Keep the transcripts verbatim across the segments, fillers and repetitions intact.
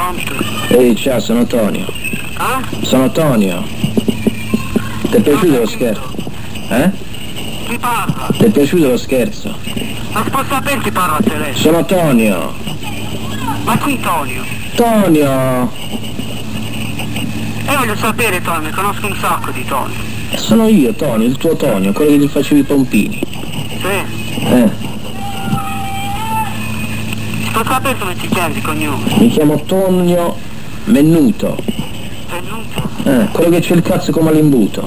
Pronto? Ehi, ciao, sono Tonio. Ah? Sono Tonio. Ti è piaciuto lo scherzo? Eh? Chi parla? Ti è piaciuto lo scherzo? Ma si può sapere chi parla al telefono? Sono Tonio. Ma qui Tonio? Tonio! E voglio sapere Tonio, conosco un sacco di Tonio. Sono io, Tonio, il tuo Tonio, quello che gli facevi i pompini. Sì? Eh, Si può sapere come ti chiami di cognome? mi chiamo Tonio Mennuto. Venuto? Eh, quello che c'è il cazzo come all'imbuto.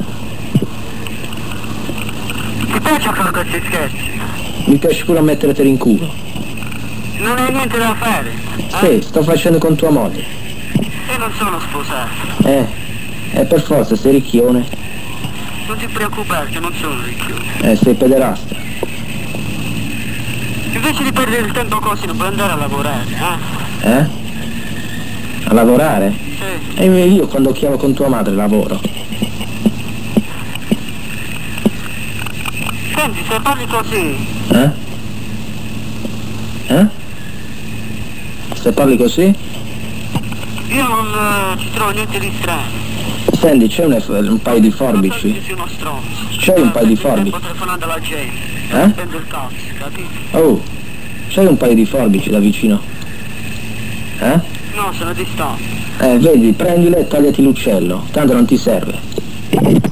Ti piace fare questi scherzi? Mi piace pure mettere te in culo. Non hai niente da fare? Sì, sto facendo con tua moglie. E non sono sposato. Eh, eh, per forza, sei ricchione. Non ti preoccupare che non sono ricchione. Eh, sei pederasta. Invece di perdere il tempo così non puoi andare a lavorare, eh? Eh? A lavorare? Sì. E io quando chiamo con tua madre lavoro. Senti, se parli così, Eh? Eh? Se parli così? io non eh, ci trovo niente di strano. Senti, c'è un, un paio di Non so forbici? che sei uno stronzo. C'hai un paio di forbici? Sto telefonando alla gente. Eh? Spendo il cazzo, capito? Oh, c'hai un paio di forbici da vicino? Eh? No, sono distante. Eh, vedi, prendilo e tagliati l'uccello, tanto non ti serve.